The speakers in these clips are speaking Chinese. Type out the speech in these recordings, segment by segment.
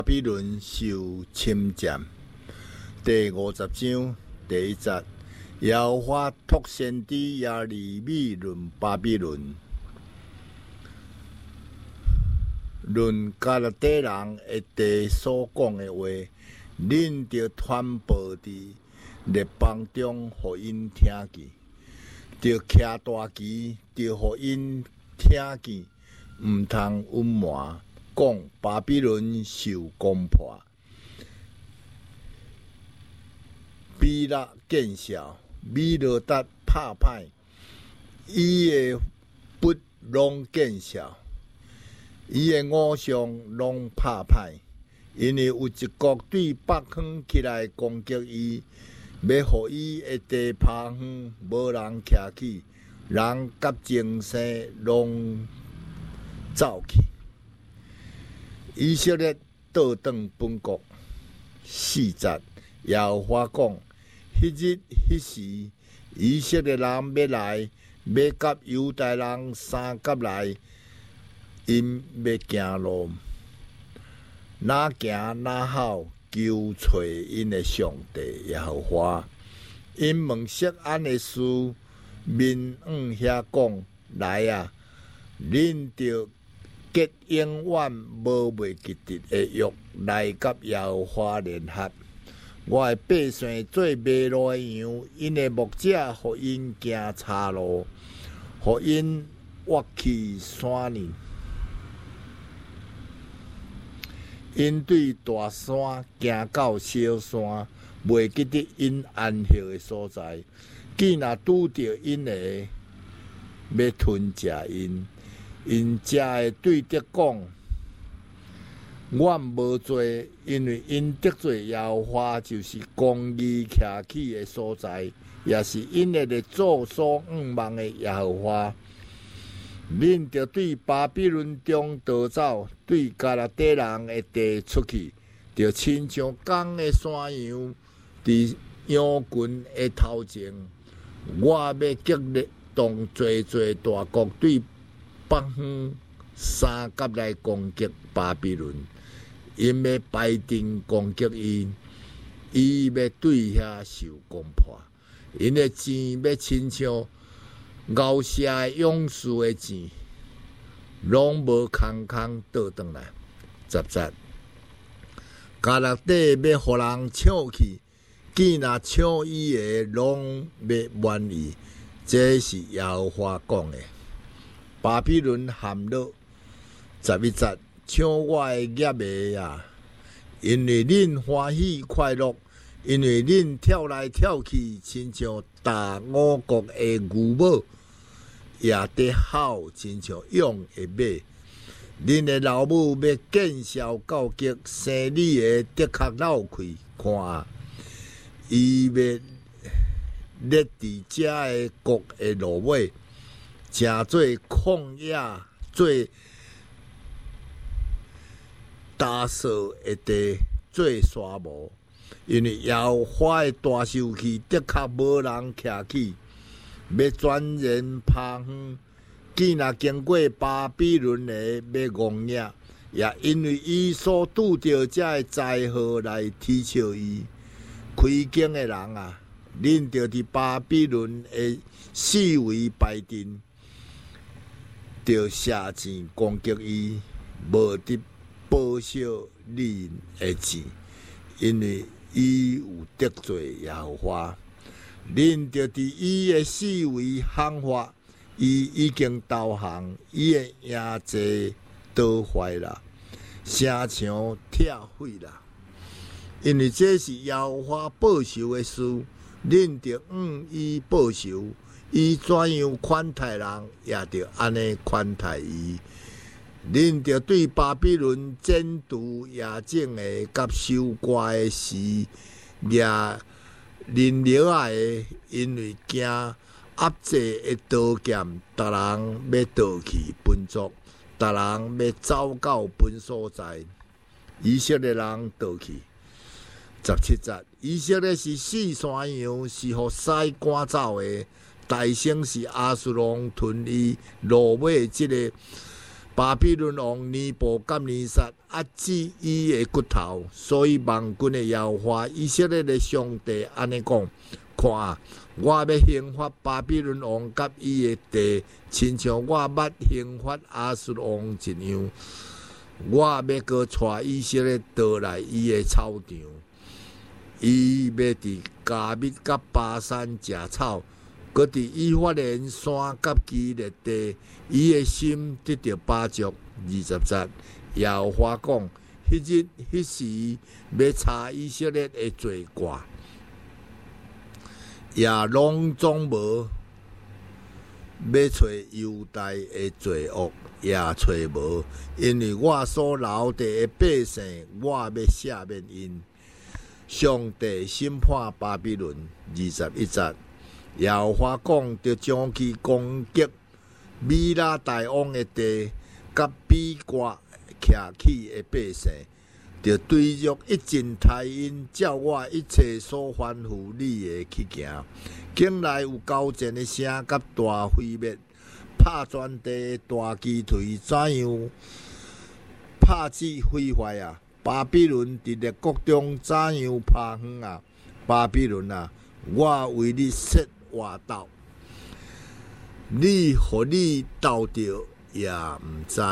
比伦受侵占，第50章第1节，耶和华托先知耶利米论巴比伦，论加勒底人的地所讲的话，恁着传播伫列邦中，互因听见；着徛大旗，着互因听见，毋通隐瞒。讲巴比伦受攻破，比勒见效，米罗达拍歹，伊的笔拢见效，伊的偶像拢拍歹，因为有一国对北方起来攻击伊，要互伊的地拍远，无人徛起，人甲精神拢走去。以色列倒转本国4节，耶和华讲：迄日迄时，以色列人要来，要甲犹大人三甲来，因要行路，哪行哪好，求找因的上帝耶和华。因问色安的事，面遐讲：来啊，恁着结永远无袂记得的约，来甲耶和华联合。我的百姓做迷路的羊，因的牧者互因行岔路，互因挖去山林。因对大山行到小山，袂记得因安息的所在。既若拄着因的，要吞食因。因才会对得讲，我无做，因为因得罪耶和华，就是公义徛起的所在，也是因的列祖所望的耶和华。恁着对巴比伦中逃走，对加勒底人的地出去，着亲像公的山羊，伫羊群的头前。我要激励动侪大国对北方三甲来攻击巴比伦，因要排阵攻击伊，伊要对遐受攻破。因的钱要亲像熬射的勇士的钱，拢无空空倒转来。10节，加勒底要互人抢去，既若抢伊的，拢要满意。这是耶和华讲的。巴比伦陷落11节，抢我的业的啊！因为恁欢喜快乐，因为恁跳来跳去，亲像大五国的牛母，也得好，亲像勇的马。恁的老母要见效告急，生你的的确闹开看啊！伊要列伫遮的国的路尾。诚做旷野，做打扫的地，做沙漠。因为耶和华的大受气，的确无人徛起，要全然拍远。既若经过巴比伦的，要戆野，也因为伊所拄着这的灾祸来踢笑伊。开经的人啊，恁着伫巴比伦的四围排阵。着射钱攻击伊，无得报销恁的钱，因为伊有得罪耶和华。恁着伫伊的四围喊发，伊已经投降，伊的营寨倒坏啦，城墙拆毁啦。因为这是耶和华报仇的事，恁着伊报仇。伊怎样款待人，也着安尼款待伊。恁着对巴比伦剪除野种的，甲收割的时，掠人流的，因为惊压制的刀剑，逐人要倒去本族，逐人要走到本所在。以色列人倒去。17节，以色列是四山羊，是互狮赶走的。大声是阿苏龙吞伊落尾即个巴比伦王尼布甲尼撒压制伊的骨头，所以万军的耶和华以色列的上帝安尼讲：看，我要刑罚巴比伦王甲伊的地，亲像我捌刑罚亚述王一样。我要搁带以色列倒来伊的草场，伊要伫加密甲巴山食草，搁伫以法莲山甲基列地，伊的心得到饱足。20节，耶和华讲：迄日迄时要查以色列的罪过，也拢总无；要找犹大的罪恶，也找无。因为我所留地的百姓，我要赦免因。上帝审判巴比伦。21节，耶和华讲：着将其攻击米拉大王的地，甲比瓜徛起的百姓，着对着一尽太因，照我一切所吩咐你的去行。境内有交战的声，甲大毁灭，拍全地大击退，怎样拍子毁坏啊！巴比伦伫列国中怎样拍远啊！巴比伦啊，我为你设活斗，你互你斗着也毋知，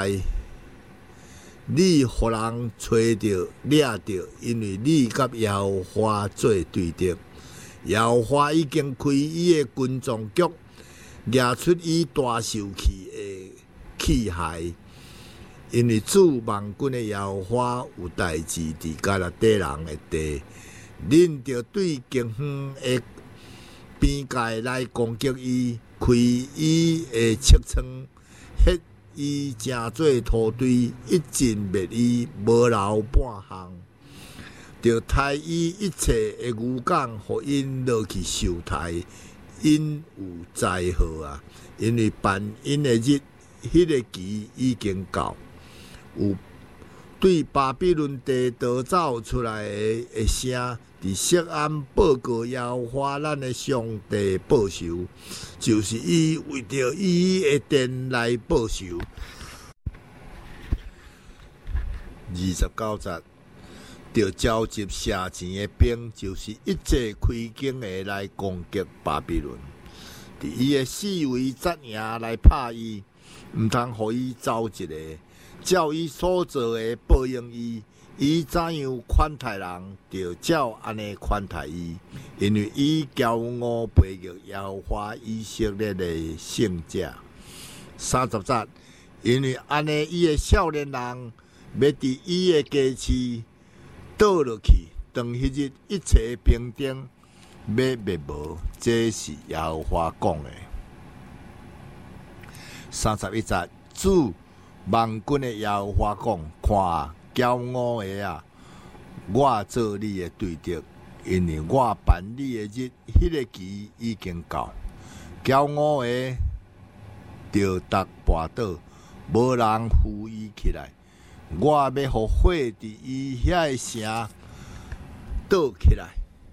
你互人找着掠着，因为你甲耶和华做对敌。耶和华已经开伊的军状局，拿出伊大受气的器械。因为主万军的耶和华有代志伫加勒底人的地，恁着对境远的边界来攻击伊，开伊的측窗，ฮ็伊成做土堆，一尽灭伊，无留半项。着杀伊一切的牛港，互因落去受害，因有灾祸啊！因为办因的日，迄个期已经到。有对巴比伦地逃走出来的声，伫錫安报告耶和华咱的上帝报仇，就是伊为着伊的殿来报仇。29节，着召集射钱的兵，就是一切开弓的来攻击巴比伦，伫伊的四围扎营来拍伊，毋通互伊走一个。照伊所做的报应伊，伊怎样款待人，就照安尼款待伊，因为伊骄傲背逆耶和华以色列的圣者。30节，因为安尼伊的少年人要伫伊的家市倒落去，当迄日一切平定要灭无，这是耶和华讲的。31节，主万军的耶和华讲：看，骄傲的啊，我做你的对敌，因为我办你的日，迄个期已经到。骄傲的着逐跋倒，无人扶伊起来。我要互火伫伊遐个城倒起来，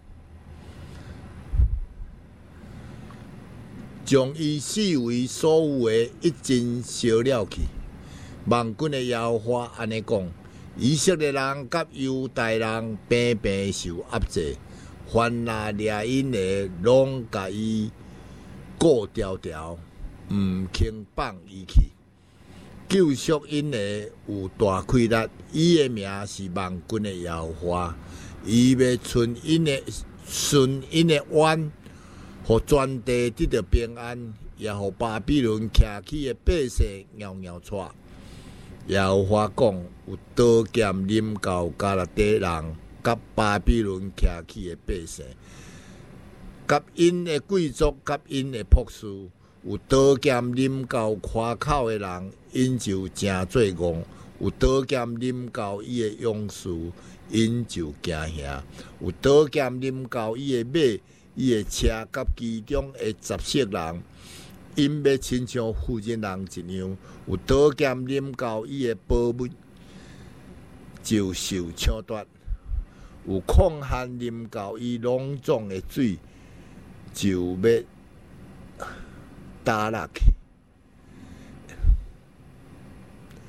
将伊四围所有的一尽烧了去。万军的耶和华安尼讲：以色列人甲犹大人平平受压制，凡那掠因的，拢甲伊顾条条，毋轻放伊去。救赎因的有大气力，伊的名是万军的耶和华。伊要顺因的冤，互全地得到平安，也互巴比伦徛起的百姓杳杳喘。耶和华讲：有刀剑临到加勒底人，甲巴比伦徛起的百姓，甲因的贵族，甲因的博士，有刀剑临到夸口的人，因就真做戆；有刀剑临到伊的勇士，因就惊吓；有刀剑临到伊的马、伊的车，甲其中的杂色人。因要亲像妇人人一样，有刀剑临到伊的宝物，就受抢夺；有抗旱临到伊农庄的水，就要打落去。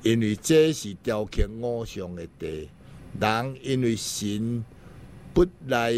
因为这是雕刻偶像的地，人因为神不来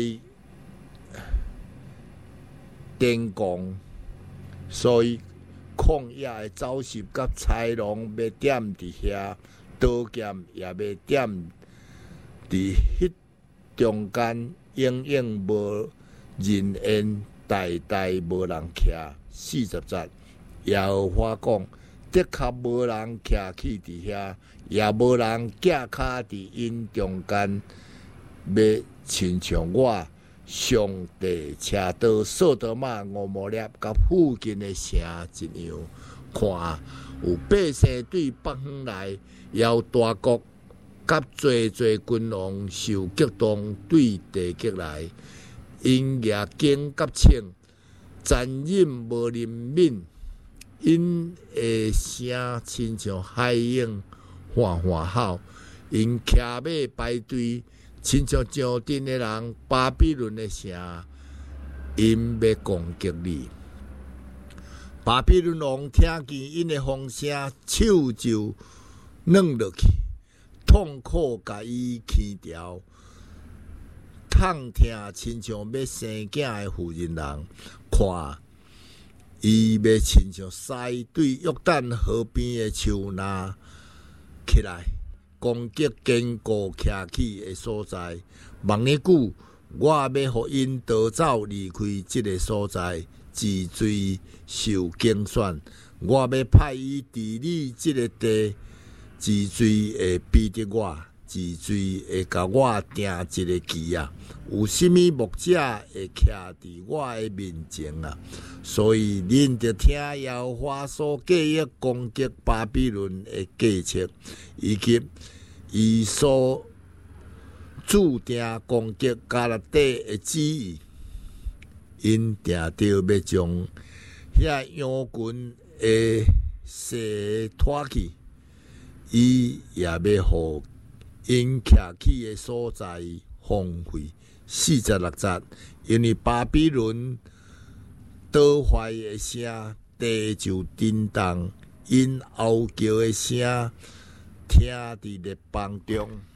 电光，所以旷野的走兽甲豺狼要点伫遐，刀剑也要点伫迄中间，永远无人烟，代代无人徛。40节，耶和华讲：的确无人徛起伫遐，也无人架脚伫因中间，要亲像我上帝车道索多玛、俄摩列甲附近的城一样。看，有百姓对北方来，要大国甲济君王受激动对地极来，因夜惊甲请，残忍无怜悯，因的声亲像海涌哗哗吼，因骑马排队，亲像上阵的人。巴比伦的城，因要攻击你。巴比伦王听见因的风声，手就软落去，痛苦甲伊牵条，痛疼亲像要生囝的妇人人。看，伊要亲像狮对约旦河边的树拿起来，攻击坚固徛起的所在。望你久，我要互因逃走离开这个所在，治罪受竞选。我要派伊治理这个地，治罪会逼得我，治罪会甲我定一个期啊！有甚物牧者会徛伫我的面前啊？所以恁着听耶和华所计划攻击巴比伦的计策，以及伊所注定攻击加勒底的旨意。因定着要将遐羊群的势拖去，伊也要互因徛起的所在荒废。46节，因为巴比伦倒坏的声，地就震动；因嚎叫的声，听伫列邦中。